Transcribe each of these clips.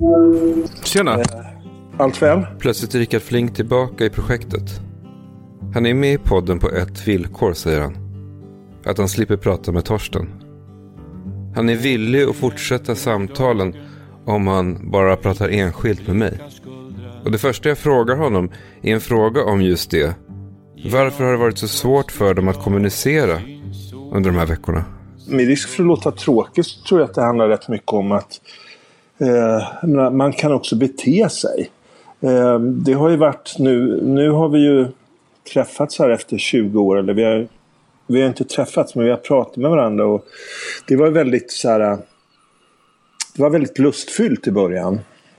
Tjena. Allt väl? Plötsligt är Rickard Flink tillbaka i projektet. Han är med i podden på ett villkor, säger han. Att han slipper prata med Torsten. Han är villig att fortsätta samtalen om han bara pratar enskilt med mig. Och det första jag frågar honom är en fråga om just det. Varför har det varit så svårt för dem att kommunicera under de här veckorna? Med risk för att låta tråkigt så tror jag att det handlar rätt mycket om att man kan också bete sig. Det har ju varit nu har vi ju träffats här efter 20 år, eller vi har inte träffats men vi har pratat med varandra, och det var väldigt så här, det var väldigt lustfyllt i början.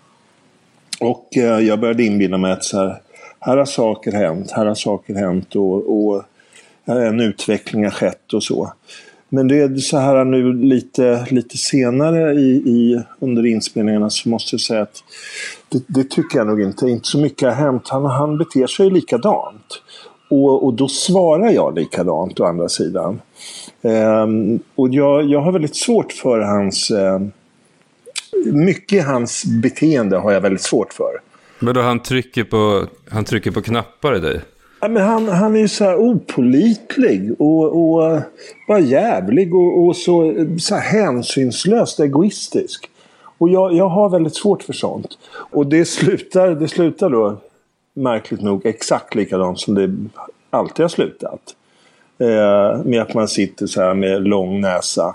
Och jag började inbilla mig att så här har saker hänt och en utveckling har skett och så. Men det är så här nu lite senare under inspelningarna, så måste jag säga att det tycker jag nog inte så mycket har hänt. Han beter sig likadant. Och då svarar jag likadant å andra sidan. Och jag har väldigt svårt för hans... mycket i hans beteende har jag väldigt svårt för. Men då han trycker på knappar i dig? Ja, men han är ju så här opålitlig och bara jävlig och så här hänsynslöst egoistisk. Och jag har väldigt svårt för sånt. Och det slutar då märkligt nog exakt likadant som det alltid har slutat. Med att man sitter så här med lång näsa.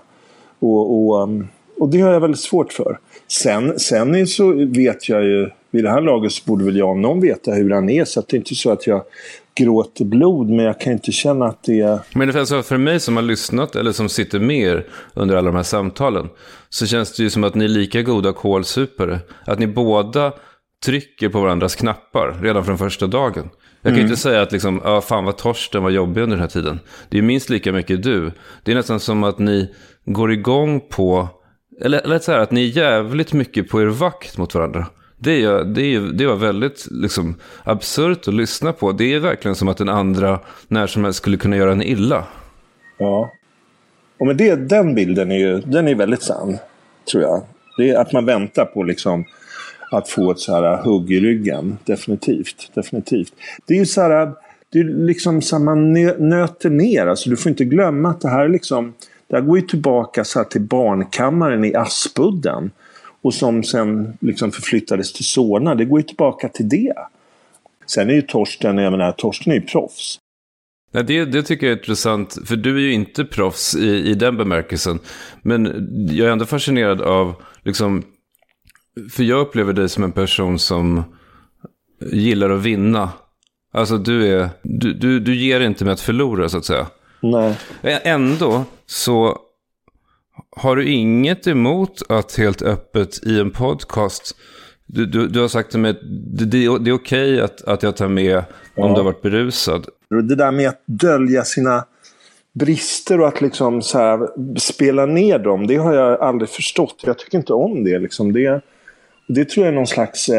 Och det har jag väldigt svårt för. Sen så vet jag ju, vid det här laget så borde väl jag om någon veta hur han är, så att det är inte så att jag gråter blod, men jag kan inte känna att det är... Men det är alltså för mig som har lyssnat eller som sitter med under alla de här samtalen, så känns det ju som att ni är lika goda kålsupare. Att ni båda trycker på varandras knappar redan från första dagen. Jag kan inte säga att liksom, fan vad Torsten var jobbig under den här tiden. Det är minst lika mycket du. Det är nästan som att ni går igång på, eller så här, att ni är jävligt mycket på er vakt mot varandra. Det var väldigt liksom absurt att lyssna på. Det är verkligen som att den andra när som helst skulle kunna göra en illa. Ja. Och men den bilden är väldigt sann, tror jag. Det är att man väntar på liksom att få ett så här hugg i ryggen. Definitivt. Det är ju så här, det är liksom så man nöter ner. Alltså du får inte glömma att det här liksom, det här går ju tillbaka så här till barnkammaren i Aspudden. Och som sen liksom förflyttades till Solna. Det går ju tillbaka till det. Sen är ju Torsten är ju proffs. Nej, det tycker jag är intressant. För du är ju inte proffs i den bemärkelsen. Men jag är ändå fascinerad av liksom, för jag upplever dig som en person som gillar att vinna. Alltså du ger inte med att förlora, så att säga. Nej. Ändå så har du inget emot att helt öppet i en podcast, du har sagt till mig att det är okej att jag tar med om du har varit berusad. Det där med att dölja sina brister och att liksom så här spela ner dem, det har jag aldrig förstått. Jag tycker inte om det. Liksom. Det tror jag är någon slags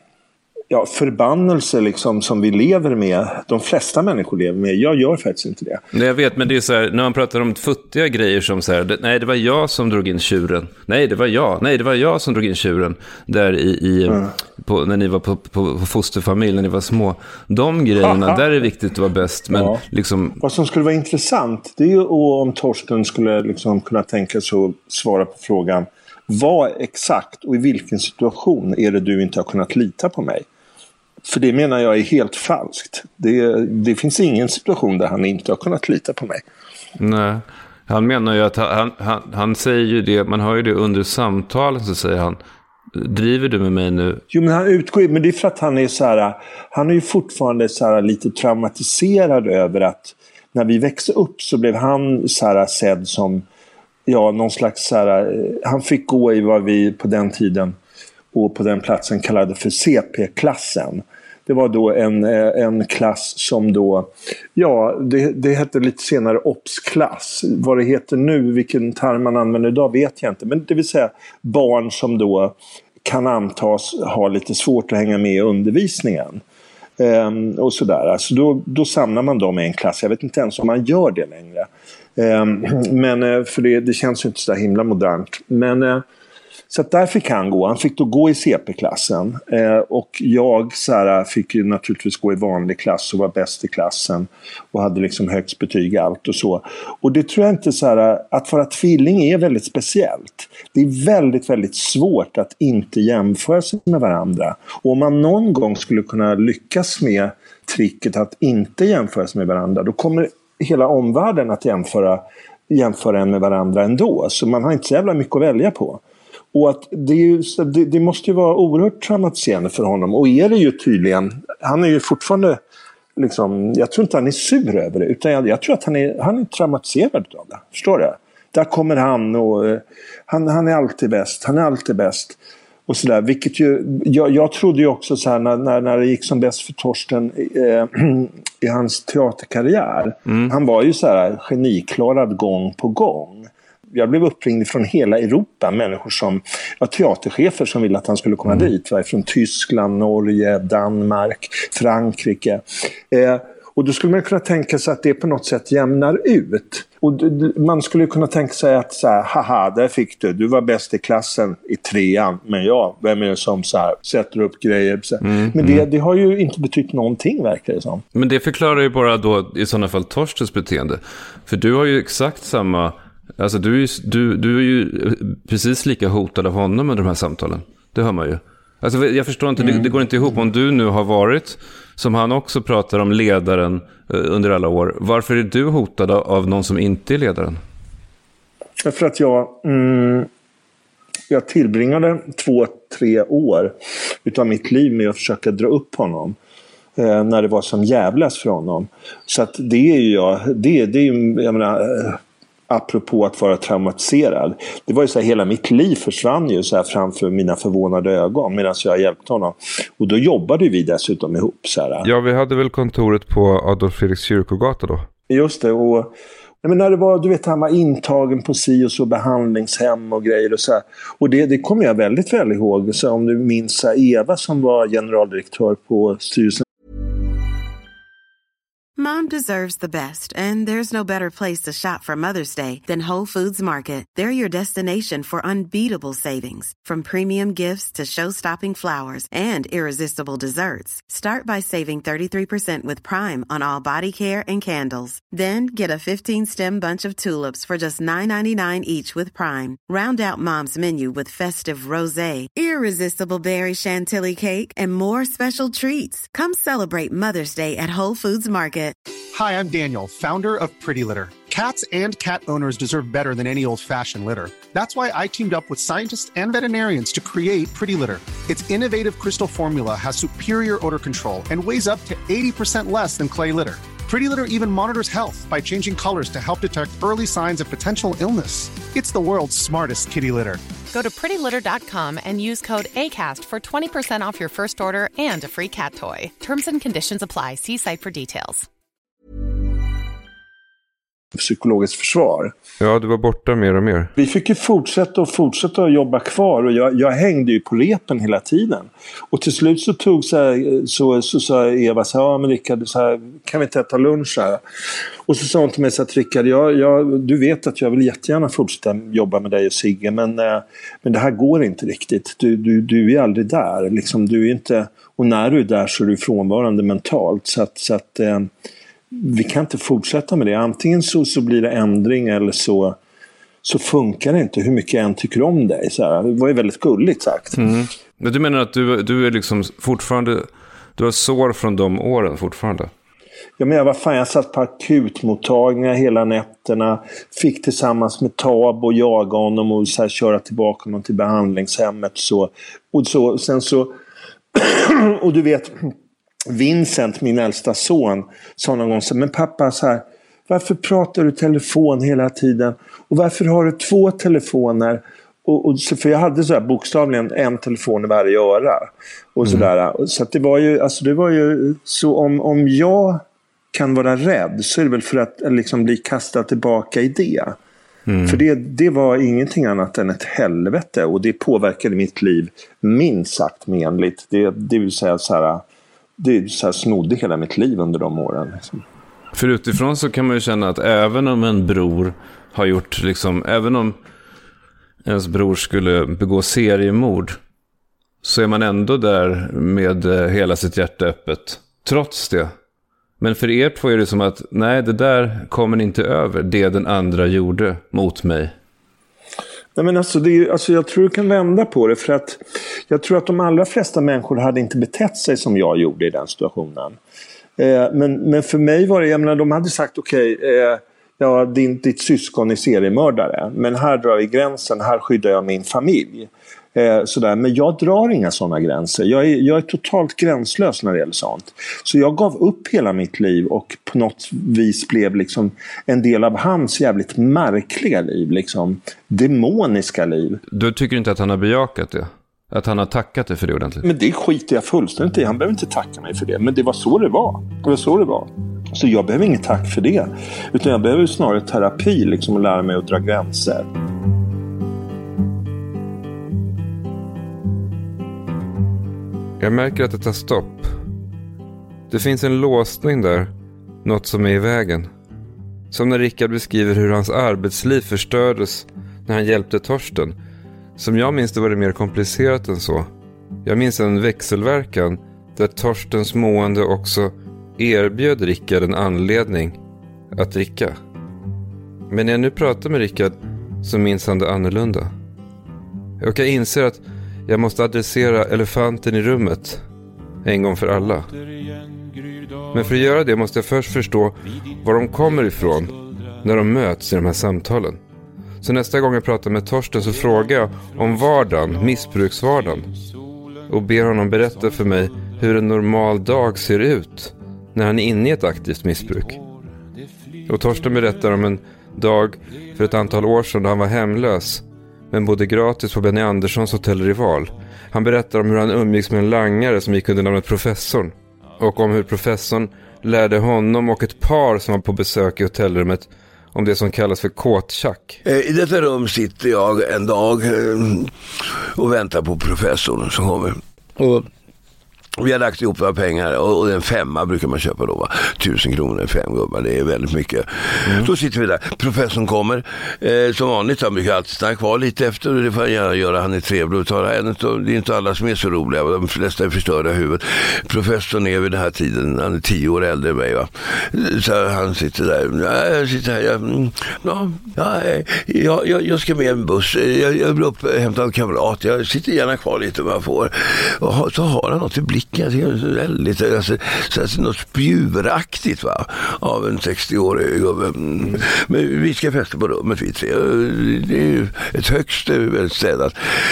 förbannelse liksom, som vi lever med. De flesta människor lever med. Jag gör faktiskt inte det. Nej, jag vet, men det är så här, när man pratar om futtiga grejer som så här, nej, det var jag som drog in tjuren. Nej, det var jag som drog in tjuren. Där när ni var på fosterfamilj, när ni var små. De grejerna, där är det viktigt att vara bäst. Men liksom... Vad som skulle vara intressant, det är ju om Torsten skulle liksom kunna tänka sig att svara på frågan: vad exakt och i vilken situation är det du inte har kunnat lita på mig? För det menar jag är helt falskt. Det finns ingen situation där han inte har kunnat lita på mig. Nej, han menar ju att han säger ju det, man hör ju det under samtalen, så säger han: driver du med mig nu? Jo, men han utgår, men det är för att han är så här, han är ju fortfarande så här lite traumatiserad över att när vi växte upp så blev han så här sedd som någon slags så här, han fick gå i vad vi på den tiden och på den platsen kallade för CP-klassen. Det var då en klass som då, det hette lite senare OPS-klass. Vad det heter nu, vilken term man använder idag vet jag inte. Men det vill säga barn som då kan antas ha lite svårt att hänga med i undervisningen. Och sådär. Alltså då samlar man dem i en klass. Jag vet inte ens om man gör det längre. Men för det känns ju inte så himla modernt. Men Så att där fick han gå. Han fick då gå i CP-klassen. Och jag fick ju naturligtvis gå i vanlig klass och var bäst i klassen. Och hade liksom högst betyg i allt och så. Och det tror jag inte att vara tvilling är väldigt speciellt. Det är väldigt, väldigt svårt att inte jämföra sig med varandra. Och om man någon gång skulle kunna lyckas med tricket att inte jämföra sig med varandra, då kommer hela omvärlden att jämföra en med varandra ändå. Så man har inte så jävla mycket att välja på. Och att det måste ju vara oerhört traumatiserande för honom. Och är det ju tydligen, han är ju fortfarande liksom, jag tror inte han är sur över det, utan jag tror att han är traumatiserad av det. Förstår du? Där kommer han och han är alltid bäst. Han är alltid bäst. Och sådär, vilket ju, jag trodde ju också så här när det gick som bäst för Torsten i hans teaterkarriär. Han var ju så här geniklarad gång på gång. Jag blev uppringd från hela Europa, människor som var teaterchefer som ville att han skulle komma dit. Från Tyskland, Norge, Danmark, Frankrike. Och då skulle man kunna tänka sig att det på något sätt jämnar ut. Och man skulle kunna tänka sig att så här, haha, där fick du var bäst i klassen i 3:an. Men vem är det som så här, sätter upp grejer? Men det har ju inte betytt någonting, verkar det som. Men det förklarar ju bara då i sådana fall Torstens beteende. För du har ju exakt samma, alltså du är ju precis lika hotad av honom under de här samtalen. Det hör man ju. Alltså jag förstår inte, det går inte ihop. Om du nu har varit, som han också pratar om, ledaren under alla år. Varför är du hotad av någon som inte är ledaren? För att jag tillbringade 2-3 år utav mitt liv med att försöka dra upp honom. När det var som jävlas för honom. Så att det är ju jag menar, apropå att vara traumatiserad. Det var ju så här, hela mitt liv försvann ju så här framför mina förvånade ögon medan jag hjälpte honom. Och då jobbade vi dessutom ihop så här. Ja, vi hade väl kontoret på Adolf Fredriks kyrkogata då. Just det, och men när det var, du vet, han var intagen på SIOS och behandlingshem och grejer och så här. Och det kommer jag väldigt väl ihåg. Så om du minns Eva som var generaldirektör på styrelsen. Mom deserves the best, and there's no better place to shop for Mother's Day than Whole Foods Market. They're your destination for unbeatable savings, from premium gifts to show-stopping flowers and irresistible desserts. Start by saving 33% with Prime on all body care and candles. Then get a 15-stem bunch of tulips for just $9.99 each with Prime. Round out Mom's menu with festive rosé, irresistible berry chantilly cake, and more special treats. Come celebrate Mother's Day at Whole Foods Market. Hi, I'm Daniel, founder of Pretty Litter. Cats and cat owners deserve better than any old-fashioned litter. That's why I teamed up with scientists and veterinarians to create Pretty Litter. Its innovative crystal formula has superior odor control and weighs up to 80% less than clay litter. Pretty Litter even monitors health by changing colors to help detect early signs of potential illness. It's the world's smartest kitty litter. Go to prettylitter.com and use code ACAST for 20% off your first order and a free cat toy. Terms and conditions apply. See site for details. Psykologiskt försvar. Ja, du var borta mer och mer. Vi fick ju fortsätta att jobba kvar och jag hängde ju på repen hela tiden. Och till slut så tog så sa Eva så här, ja men Rickard, så här, kan vi inte äta lunch här? Och så sa hon till mig så att Rickard, du vet att jag vill jättegärna fortsätta jobba med dig och Sigge, men det här går inte riktigt. Du är aldrig där. Liksom, du är inte, och när du är där så är du frånvarande mentalt. Så att vi kan inte fortsätta med det. Antingen så blir det ändring eller så funkar det inte hur mycket jag än tycker om dig. Så här, det var ju väldigt gulligt sagt. Men du menar att du är liksom fortfarande, du har sår från de åren fortfarande? Ja, men jag satt på akutmottagningar hela nätterna. Fick tillsammans med Tab och jaga honom och så här, köra tillbaka honom till behandlingshemmet. Och du vet, Vincent, min äldsta son, sa någon gång så här, men pappa, så här, varför pratar du telefon hela tiden? Och varför har du 2 telefoner? För jag hade så här bokstavligen en telefon i varje öra. Och sådär. Så att det var ju så om jag kan vara rädd så är det väl för att liksom bli kastad tillbaka i det. För det var ingenting annat än ett helvete. Och det påverkade mitt liv minst sagt menligt. Det vill säga så här, det så här snodde hela mitt liv under de åren. Liksom. För utifrån så kan man ju känna att även om en bror har gjort liksom, även om ens bror skulle begå seriemord, så är man ändå där med hela sitt hjärta öppet. Trots det. Men för er två är det som att, nej, det där kommer inte över, det den andra gjorde mot mig. Nej, men jag tror du kan vända på det, för att jag tror att de allra flesta människor hade inte betett sig som jag gjorde i den situationen. Men för mig var det, jag menar, de hade sagt okej, ja, ditt syskon är seriemördare, men här drar vi gränsen, här skyddar jag min familj. Sådär. Men jag drar inga sådana gränser. Jag är totalt gränslös när det gäller sånt. Så jag gav upp hela mitt liv och på något vis blev liksom en del av hans jävligt märkliga liv, liksom demoniska liv. Du tycker inte att han har bejakat det? Att han har tackat dig för det ordentligt? Men det skiter jag fullständigt i. Han behöver inte tacka mig för det. Men det var så det var. Det var så det var. Så jag behöver inget tack för det. Utan jag behöver snarare terapi, liksom, och lära mig att dra gränser. Jag märker att det tar stopp. Det finns en låsning där. Något som är i vägen. Som när Rickard beskriver hur hans arbetsliv förstördes när han hjälpte Torsten. Som jag minns det var det mer komplicerat än så. Jag minns en växelverkan där Torstens mående också erbjöd Rickard en anledning att dricka. Men när jag nu pratar med Rickard så minns han det annorlunda. Jag inser att jag måste adressera elefanten i rummet en gång för alla. Men för att göra det måste jag först förstå var de kommer ifrån när de möts i de här samtalen. Så nästa gång jag pratar med Torsten så frågar jag om vardagen, missbruksvardagen. Och ber honom berätta för mig hur en normal dag ser ut när han är inne i ett aktivt missbruk. Och Torsten berättar om en dag för ett antal år sedan då han var hemlös, men bodde gratis på Benny Anderssons hotell Rival. Han berättar om hur han umgicks med en langare som gick under namnet Professorn. Och om hur professorn lärde honom och ett par som var på besök i hotellrummet om det som kallas för kåtchack. I detta rum sitter jag en dag och väntar på professorn som kommer. Och vi har lagt ihop våra pengar och en 5 brukar man köpa då, va? 1000 kronor, 5 gubbar, det är väldigt mycket. Då sitter vi där, professorn kommer som vanligt, han brukar alltid stanna kvar lite efter, och det får han gärna göra, han är trevlig och tar det är inte alla som är så roliga, de flesta är förstörda i huvudet. Professorn är vid den här tiden, han är 10 år äldre än mig, va? Så han sitter där, jag sitter här, jag ska med en buss, jag blir upp hämta en kamrat, jag sitter gärna kvar lite om jag får, och så har han något i blicken. Det är väldigt, alltså, något spjuraktigt, va, av en 60-årig gubbe. Men vi ska festa på rummet, vi tre. Det är ju ett högst väldigt städat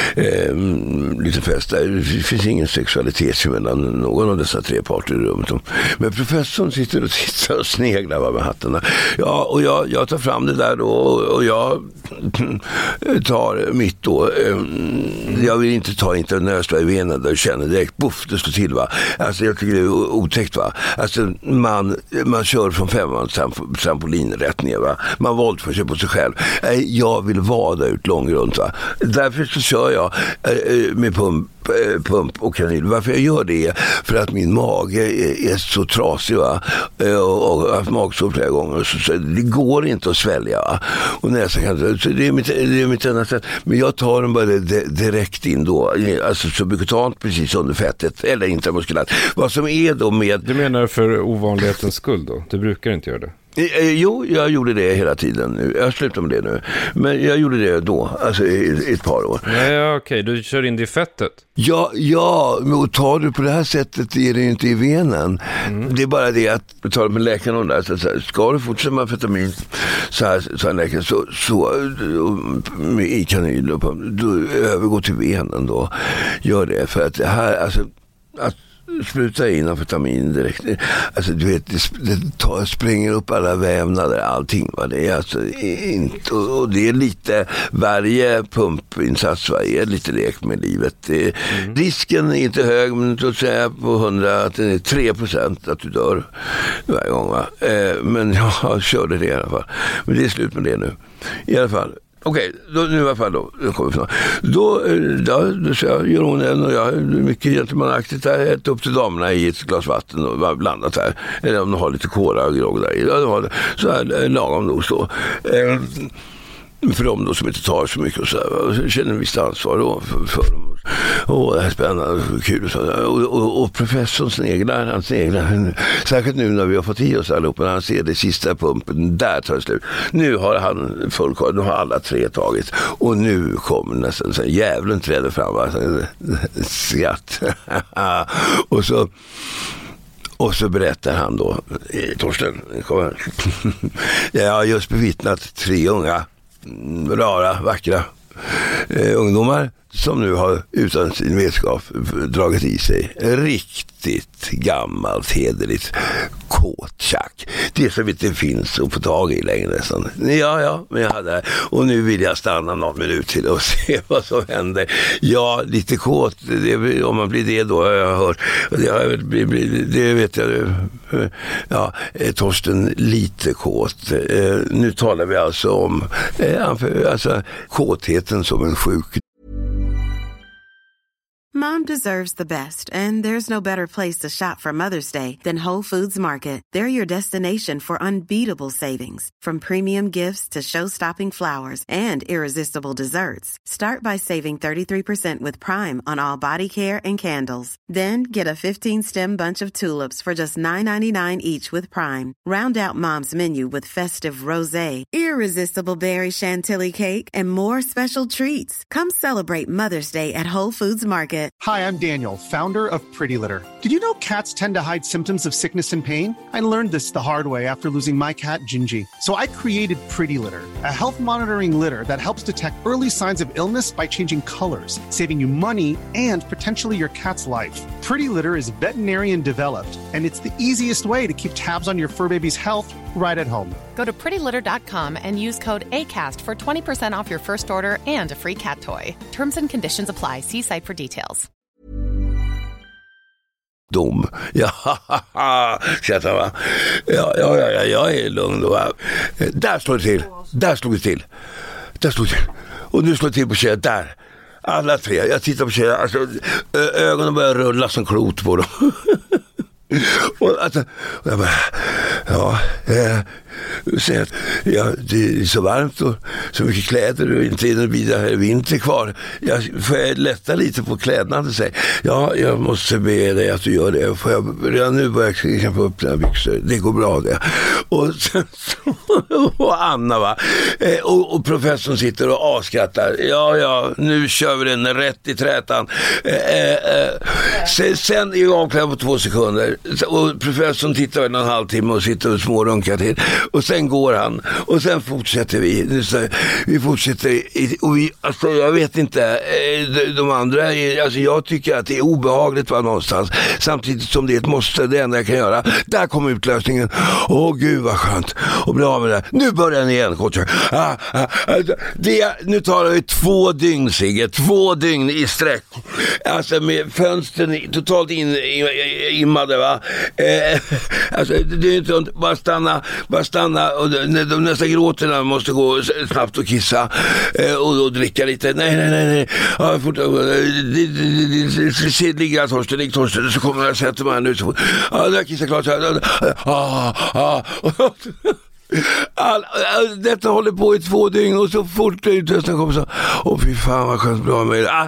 lite fest där. Det finns ingen sexualitet mellan någon av dessa 3 parter i rummet. Men professorn sitter och sneglar, va, med hattarna. Ja, och jag tar fram det där då, och jag tar mitt då. Jag vill inte ta intravenöst i venen där och känner direkt, buff, det står till, va. Alltså jag tycker det är otäckt, va. Alltså man kör från 5:an trampolin rätt ner, va. Man våldför sig på sig själv. Jag vill vada ut långrunt, va. Därför så kör jag med pump och kanyl. Varför jag gör det är för att min mage är så trasig, va. Och har haft magsår flera gånger, så det går inte att svälja, va. Och nästan kan så det är mitt enda sätt. Men jag tar den bara direkt in då, alltså subkutant precis under fettet eller intramuskulärt. Vad som är då med... Du menar för ovanlighetens skull då? Du brukar inte göra det? Jo, jag gjorde det hela tiden nu. Jag slutar med det nu. Men jag gjorde det då, alltså i ett par år. Ja, okej. Du kör in det i fettet. Ja, men tar du på det här sättet är det ju inte i venen. Det är bara det att du tar med läkaren om det. Så här, ska du fortsätta med amfetamin så här läkaren, så i kanyl då övergå till venen då. Gör det, för att det här, alltså att spruta in amfetamin direkt, alltså du vet, det spränger upp alla vävnader, allting, va? Det är alltså inte, och det är lite, varje pumpinsats, va, är lite lek med livet. Risken är inte hög, men låt säga på 100 att det är 3% att du dör varje gång, va? Men jag körde det i alla fall, men det är slut med det nu i alla fall. Okej, nu i alla fall då kommer vi då så jag gör hon en, och jag mycket gentlemanaktigt där, äter upp till damerna i ett glas vatten och blandat här, eller om de har lite kåra och grogg där, ja, de har det så här lagom nog så. För dem då som inte tar så mycket och så här, och känner visst ansvar då för dem. Och det här är spännande och kul. Och professorns egna, särskilt nu när vi har fått i oss allihopa, när han ser det sista pumpen, där tar det slut. Nu har han nu har alla 3 tagit. Och nu kommer nästan så jävlen träder fram. Skatt. Och så berättar han då, Torsten, jag har just bevittnat 3 unga, rara, vackra ungdomar som nu har utan sin vetskap dragit i sig riktigt gammalt, hederligt kåtchack. Det som inte finns att få tag i längre nästan. Ja, men jag hade, och nu vill jag stanna någon minut till och se vad som händer. Ja, lite kåt, om man blir det då har jag hört. Det vet jag. Ja, Torsten, lite kåt. Nu talar vi alltså om kåtheten som en sjuk. Mom deserves the best, and there's no better place to shop for Mother's Day than Whole Foods Market. They're your destination for unbeatable savings, from premium gifts to show-stopping flowers and irresistible desserts. Start by saving 33% with Prime on all body care and candles. Then get a 15-stem bunch of tulips for just $9.99 each with Prime. Round out Mom's menu with festive rosé, irresistible berry chantilly cake, and more special treats. Come celebrate Mother's Day at Whole Foods Market. Hi, I'm Daniel, founder of Pretty Litter. Did you know cats tend to hide symptoms of sickness and pain? I learned this the hard way after losing my cat, Gingy. So I created Pretty Litter, a health monitoring litter that helps detect early signs of illness by changing colors, saving you money and potentially your cat's life. Pretty Litter is veterinarian developed, and it's the easiest way to keep tabs on your fur baby's health right at home. Go to prettylitter.com and use code ACAST for 20% off your first order and a free cat toy. Terms and conditions apply. See site for details. Ja, jag är lugn då. Där slår det till. Och nu slår det till på tjejer där. Alla 3. Jag tittar på tjejer, alltså, ögonen börjar rulla som klot på dem. Och jag bara, det är så varmt och så mycket kläder och inte är vidare vinter kvar. Får jag lätta lite på kläderna och säga, ja, jag måste be dig att du gör det. Får jag redan nu börja knäppa upp den här byxor? Det går bra det. Och sen och Anna va. Och professorn sitter och avskrattar. Ja, nu kör vi den rätt i trätan. Sen är jag avklädd på 2 sekunder. Och professorn tittar en halvtimme och sitter och smårunkar till. Och sen går han. Och sen fortsätter vi. Vi fortsätter. Och vi, alltså jag vet inte. De andra, alltså jag tycker att det är obehagligt var någonstans. Samtidigt som det är ett måste, det enda jag kan göra. Där kommer utlösningen. Åh gud vad skönt. Och bli av med det. Nu börjar den igen, coach. Nu tar vi 2 dygn, Sigge. 2 dygn i sträck. Alltså med fönstren totalt immade va. Alltså det är inte bara stanna och de nästa gråterna måste gå snabbt och kissa och dricka lite. Nej. Ja, fort. Det ligger Torsten så kommer jag sätta mig här nu så. Ja, där kissar klart. Detta håller på i 2 dygn och så fort utrösten kommer så fy fan vad skönt bra med det.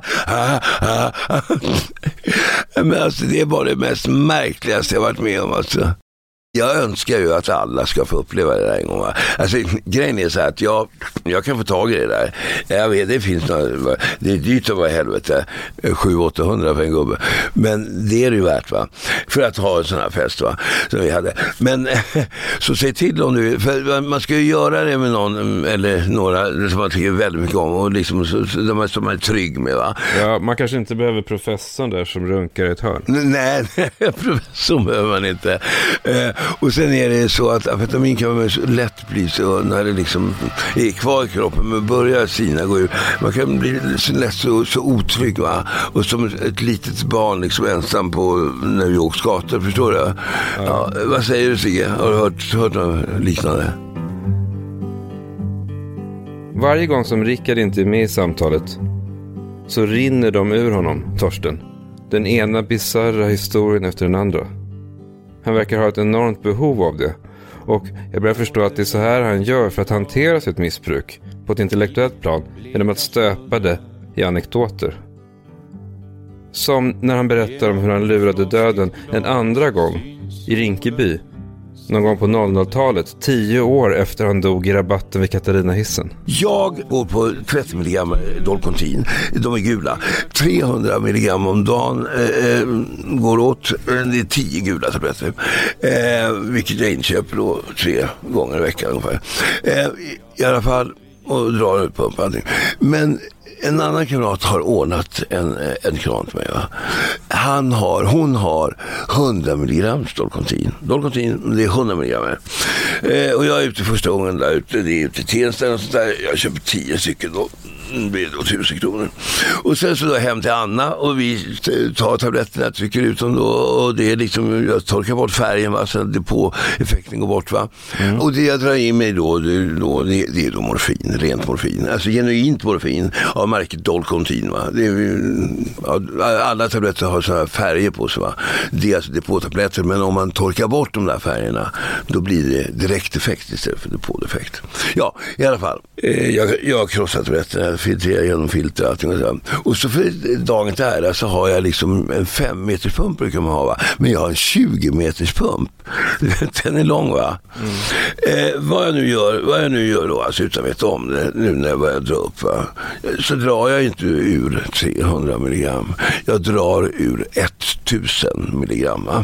Men alltså det är bara det mest märkligaste jag varit med om alltså. Jag önskar ju att alla ska få uppleva det där en gång. Alltså grejen är så här att jag kan få tag i det där. Jag vet, det finns något, det är dyrt att vara helvete 700-800 för en gubbe. Men det är det ju värt va. För att ha en sån här fest va. Som vi hade. Men så säg till om du, för man ska ju göra det med någon eller några som man tycker väldigt mycket om och liksom som man är trygg med va. Ja, man kanske inte behöver professorn där som runkar ett hörn. Nej, professorn behöver man inte. Och sen är det så att amfetamin kan man så lätt bli så när det liksom är kvar i kroppen men börjar sina gå ut. Man kan bli så lätt så otrygg va. Och som ett litet barn liksom ensam på New Yorks gator, förstår du? Ja, vad säger du Sigge? Har du hört något liknande? Varje gång som Rickard inte är med i samtalet så rinner de ur honom, Torsten. Den ena bizarra historien efter den andra. Han verkar ha ett enormt behov av det. Och jag börjar förstå att det är så här han gör för att hantera sitt missbruk. på ett intellektuellt plan genom att stöpa det i anekdoter. Som när han berättar om hur han lurade döden en andra gång i Rinkeby. Någon gång på 00-talet, 10 år efter han dog i rabatten vid Katarinahissen. Jag går på 30 mg Dolcontin. De är gula. 300 mg om dagen går åt. Det är 10 gula tabletter. Vilket jag inköper då 3 gånger i veckan ungefär. I alla fall, och drar ut på allting. Men en annan kamrat har ordnat en kran till mig. Va? Hon har 100 mg Dolcontin. Dolcontin, det är 100 mg. Och jag är ute första gången där ute. Det är ute i Tensta och sånt där. Jag köper 10 stycken då. Det blir då 1000 kronor. Och sen så då hem till Anna och vi tar tabletterna, trycker ut dem då, och det är liksom, jag torkar bort färgen, va, så att depåeffekten går bort, va. Och det jag drar i mig då det är då morfin, rent morfin, alltså genuint morfin av märket Dolcontin, va. Det är, alla tabletter har så här färger på sig, va. Det är alltså depåtabletter, men om man torkar bort de där färgerna då blir det direkt effekt istället för depåeffekt. Ja, i alla fall. Jag krossar tabletterna, filtrerar genom filter och allting och så. Och så för dagen där så har jag liksom en 5 meters pump brukar man ha, va? Men jag har en 20 meters pump. Den är lång, va? Vad jag nu gör då, alltså utan att veta om det, nu när jag börjar dra upp, va? Så drar jag inte ur 300 milligram. Jag drar ur 1000 milligram, va?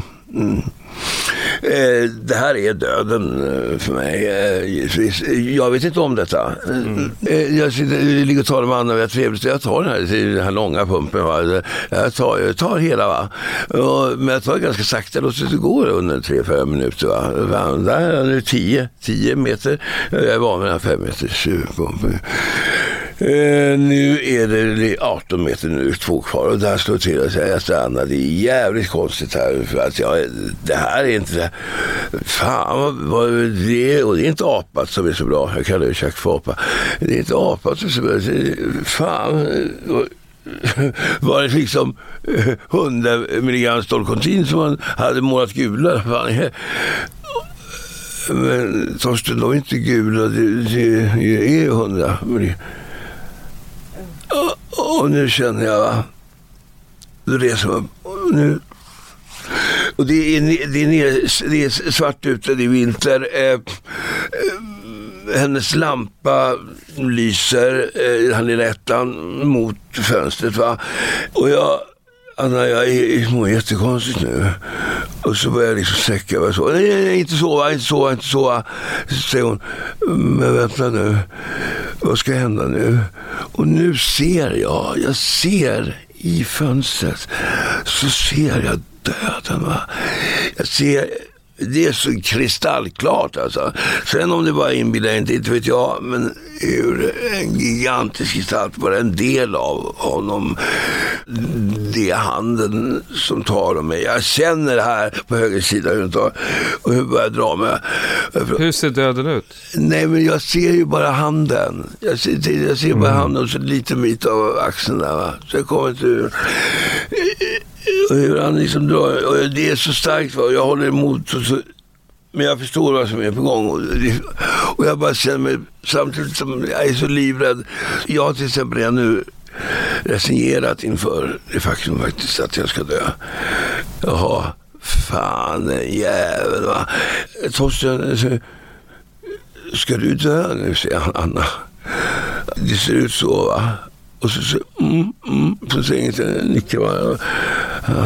Det här är döden för mig. Jag vet inte om detta. Jag ligger och talar med Anna, jag trevligt. Jag tar den här långa pumpen, va? Jag tar hela, va? Men jag tar ganska sakta, låter det gå under 3-5 minuter, va? Där är det 10 meter. Jag är van med den här 5 meters pumpen. Nu är det 18 meter, nu 2 kvar, och där slår till och säger att Anna, det är jävligt konstigt här, för att det här är inte fan vad det är, och det är inte apat som är så bra, jag kallar det Jack för apa, det är inte apat som är så bra, fan, var det liksom 100 mg Dolcontin som man hade målat gula, fan. Men Torsten, de är inte gula, det är 100 mg. Och nu känner jag, va? Då reser jag nu. Och det är svart ute, det är vinter. Hennes lampa lyser, han är ettan mot fönstret, va? Och jag mår jättekonstigt nu. Och så börjar jag liksom säcka, va? Så, nej, inte sova, säger hon. Men vänta nu, vad ska hända nu? Och nu ser jag ser i fönstret, så ser jag döden, va? Jag ser, det är så kristallklart, alltså. Sen om det bara inbillar inte vet jag, men ur en gigantisk gestalt, bara en del av honom, det är handen som tar om mig. Jag känner det här på höger sida och hur börjar jag dra mig. Hur ser döden ut? Nej, men jag ser ju bara handen. Jag ser bara handen och så lite bit av axeln där, va? Så jag kommer inte ur. Och hur han liksom drar, och det är så starkt, va? Jag håller emot och så, men jag förstår vad som är på gång, och jag bara känner mig, samtidigt som jag är så livrädd. Jag har till exempel redan nu resignerat inför det faktum faktiskt att jag ska dö. Jaha, fan jävel, va? Torsten, ska du dö nu, säger Anna. Det ser ut så, va? Och så säger inte nickar, va? Ja.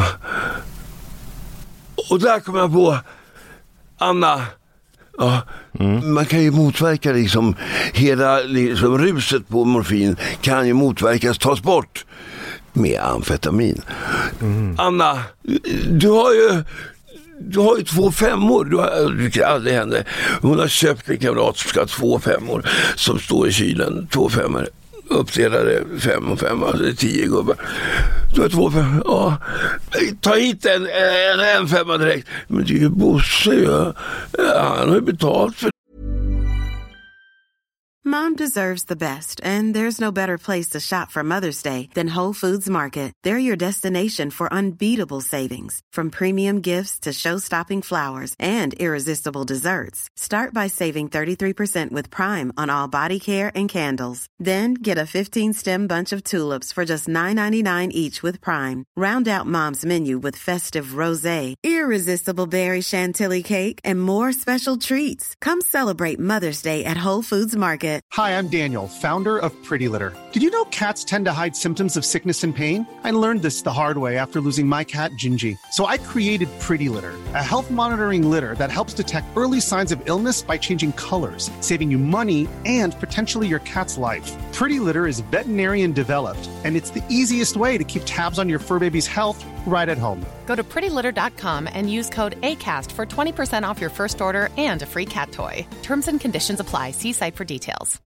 Och där kommer jag på, Anna, ja, man kan ju motverka liksom hela liksom, ruset på morfin kan ju motverkas, tas bort med amfetamin. Anna, du har ju 2 5-or. Du kan aldrig hända. Hon har köpt en kamrat som ska ha 2 5-or som står i kylen. 2 5-or. Uppdelade 5 och 5, alltså 10 gubbar. Du har 2 5, ja. Ta hit en 5 direkt. Men det är ju Bosse, ja. Han har ju betalt för. Mom deserves the best, and there's no better place to shop for Mother's Day than Whole Foods Market. They're your destination for unbeatable savings, from premium gifts to show-stopping flowers and irresistible desserts. Start by saving 33% with Prime on all body care and candles. Then get a 15-stem bunch of tulips for just $9.99 each with Prime. Round out Mom's menu with festive rosé, irresistible berry chantilly cake, and more special treats. Come celebrate Mother's Day at Whole Foods Market. Hi, I'm Daniel, founder of Pretty Litter. Did you know cats tend to hide symptoms of sickness and pain? I learned this the hard way after losing my cat, Gingy. So I created Pretty Litter, a health monitoring litter that helps detect early signs of illness by changing colors, saving you money and potentially your cat's life. Pretty Litter is veterinarian developed, and it's the easiest way to keep tabs on your fur baby's health right at home. Go to prettylitter.com and use code ACAST for 20% off your first order and a free cat toy. Terms and conditions apply. See site for details.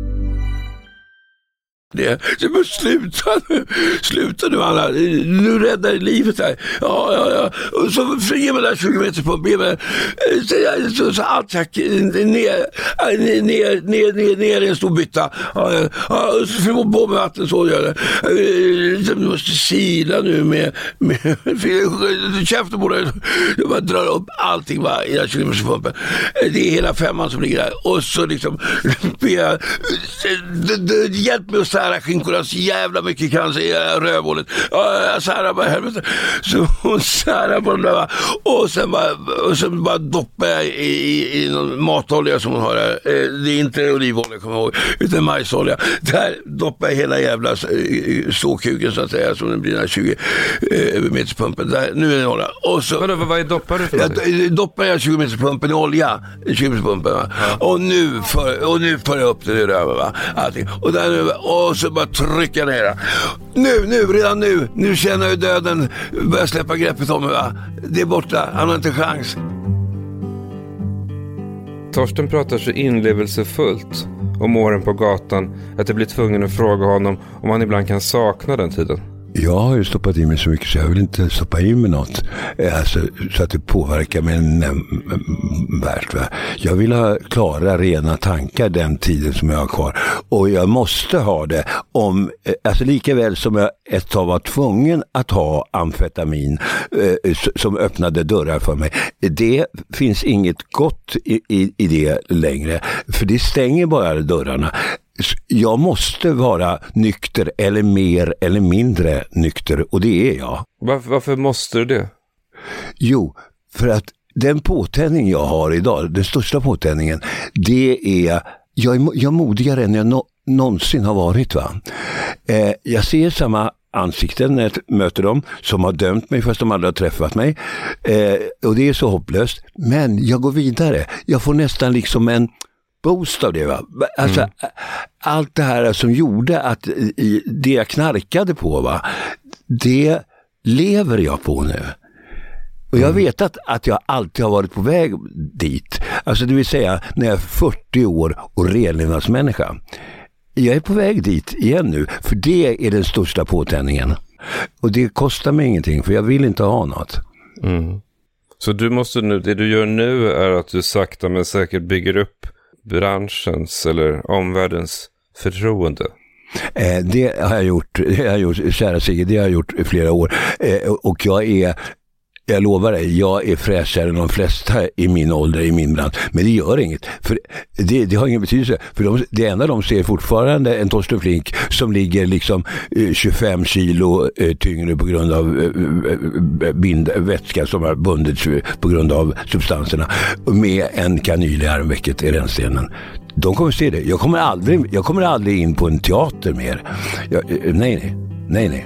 Det men sluta nu alla, nu räddar livet här. Ja. Och så flyger man där 20 meter på benen. Så attack ner i en stor bytta. Ja, så får man på med vatten så gör det. Du måste sila nu med käften på det. Du bara drar upp allting va, i den 20 meters pumpen. Det är hela 5:an som ligger där. Och så liksom hjälp mig att sära skinkornas jävla mycket cancer i rövhålet. Jag särar bara helvete. Så hon särar på den där va? Och sen bara doppar jag i någon matolja som hon har där. Det är inte olivolja, kommer jag ihåg, utan majsolja. Där doppar jag hela jävla såkuken så att säga, som den blir den här 20 meters pumpen. Där, nu är det olja. Och så, vad doppar du för någonting? Doppar jag 20 meters pumpen i olja. 20 meters pumpen va? Ja. Och nu för jag upp det över va? Allting. Och där nu, och så bara trycka ner det. Redan nu känner jag döden börjar släppa greppet om mig va? Det är borta, han har inte chans. Torsten pratar så inlevelsefullt om åren på gatan att jag blir tvungen att fråga honom om han ibland kan sakna den tiden. Jag har ju stoppat in mig så mycket så jag vill inte stoppa in med något. Alltså, så att det påverkar mig nämnvärt. Jag vill ha klara, rena tankar den tiden som jag har kvar. Och jag måste ha det om, alltså lika väl som jag ett tag var tvungen att ha amfetamin som öppnade dörrar för mig. Det finns inget gott i det längre. För det stänger bara dörrarna. Jag måste vara nykter eller mer eller mindre nykter, och det är jag. Varför måste du det? Jo, för att den påtändning jag har idag, den största påtändningen, det är, jag är modigare än jag någonsin har varit va. Jag ser samma ansikten när jag möter dem som har dömt mig fast de aldrig har träffat mig. Och det är så hopplöst. Men jag går vidare. Jag får nästan liksom en boost av det va. Alltså allt det här som gjorde att det jag knarkade på va, det lever jag på nu. Och jag vet att jag alltid har varit på väg dit. Alltså det vill säga när jag är 40 år och renlevnadsmänniska. Jag är på väg dit igen nu, för det är den största påtändningen. Och det kostar mig ingenting, för jag vill inte ha något. Mm. Så du måste nu, det du gör nu är att du sakta men säkert bygger upp branschens eller omvärldens förtroende. Det har jag gjort, kära Sigge, det har jag gjort i flera år. Och jag lovar dig, jag är fräschare än de flesta i min ålder, i min bransch. Men det gör inget. För det har ingen betydelse. För det enda de ser fortfarande en Torsten Flink som ligger liksom 25 kilo tyngre på grund av vätska som har bundits på grund av substanserna. Med en kanyl i armvecket i rännstenen. De kommer se det. Jag kommer aldrig in på en teater mer. Nej.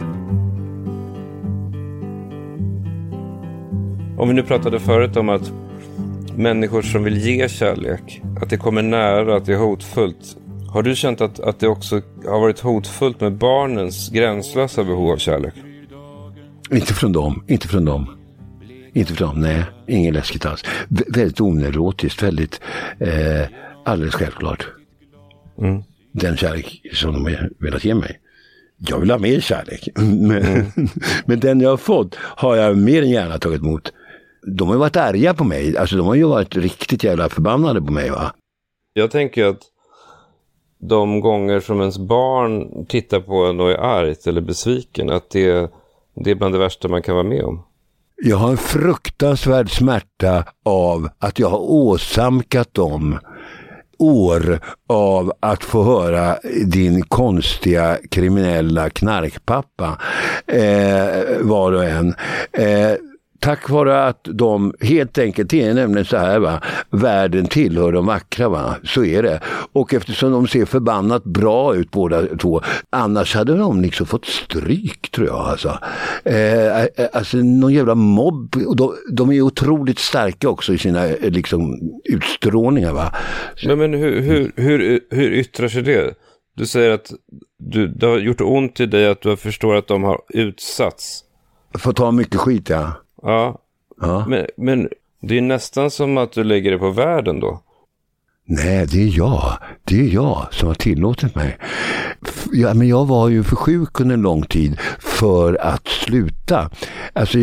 Om vi nu pratade förut om att människor som vill ge kärlek, att det kommer nära, att det är hotfullt. Har du känt att det också har varit hotfullt med barnens gränslösa behov av kärlek? Inte från dem, nej. Ingen läskigt alls. Väldigt oneurotiskt, väldigt alldeles självklart. Mm. Den kärlek som de har velat ge mig. Jag vill ha mer kärlek. Men den jag har fått har jag mer än gärna tagit emot. De har ju varit arga på mig. Alltså de har ju varit riktigt jävla förbannade på mig va. Jag tänker att de gånger som ens barn tittar på en och är argt eller besviken, att det är bland det värsta man kan vara med om? Jag har en fruktansvärd smärta av att jag har åsamkat dem år av att få höra din konstiga kriminella knarkpappa var och en. Tack vare att de helt enkelt, det är nämligen så här va, världen tillhör de vackra va, så är det. Och eftersom de ser förbannat bra ut båda två, annars hade de liksom fått stryk tror jag alltså. Alltså någon jävla mobb, och de är otroligt starka också i sina liksom utstrålningar va. Men hur yttrar sig det? Du säger att det har gjort ont i dig att du förstår att de har utsatts. Får ta mycket skit ja. Ja. Men det är nästan som att du lägger det på världen då. Nej, det är jag som har tillåtit mig. Ja, men jag var ju för sjuk under en lång tid för att sluta. Alltså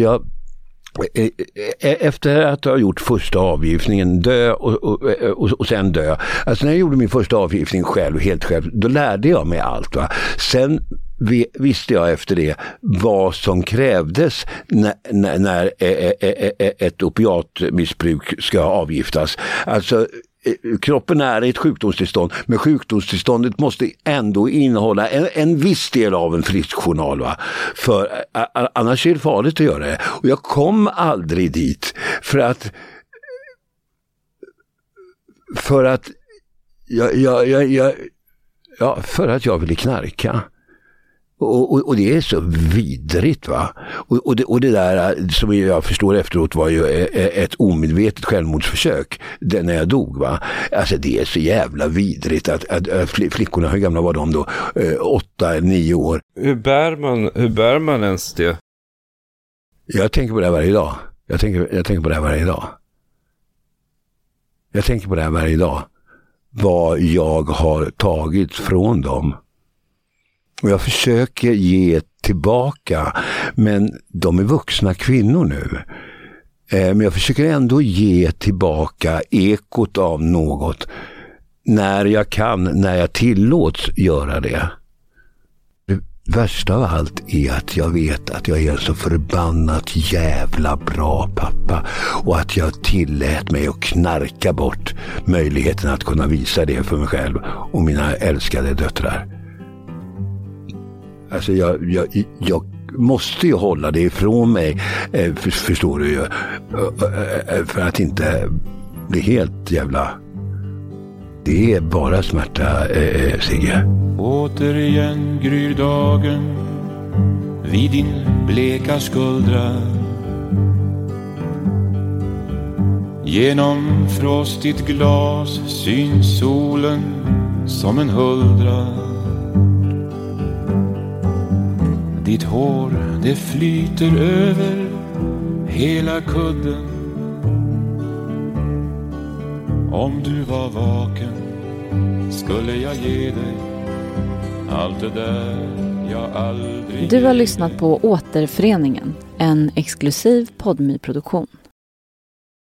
efter att ha gjort första avgiftningen, dö och sen dö. Alltså när jag gjorde min första avgiftning helt själv, då lärde jag mig allt va. Sen visste jag efter det vad som krävdes när ett opiatmissbruk ska avgiftas. Alltså kroppen är ett sjukdomstillstånd, men sjukdomstillståndet måste ändå innehålla en viss del av en frisk journal va? För annars är det farligt att göra det. Och jag kom aldrig dit för att jag ville knarka. Och det är så vidrigt va. Och det där som jag förstår efteråt var ju ett omedvetet självmordsförsök när jag dog va. Alltså det är så jävla vidrigt att flickorna, hur gamla var de då? 8-9 år. Hur bär man ens det? Jag tänker på det här varje dag. Jag tänker på det här varje dag. Jag tänker på det här varje dag. Vad jag har tagit från dem. Och jag försöker ge tillbaka, men de är vuxna kvinnor nu. Men jag försöker ändå ge tillbaka ekot av något när jag kan, när jag tillåts göra det. Det värsta av allt är att jag vet att jag är en så förbannat jävla bra pappa och att jag tillät mig att knarka bort möjligheten att kunna visa det för mig själv och mina älskade döttrar. Alltså jag måste ju hålla det ifrån mig, förstår du ju, för att inte bli helt jävla. Det är bara smärta, Sigge. Återigen gryr dagen vid din bleka skuldra. Genom frostigt glas syns solen som en huldra. Ditt hår, det flyter över hela kudden. Om du var vaken skulle jag ge dig allt det där jag aldrig. Du har lyssnat på Återföreningen, en exklusiv Podme-produktion.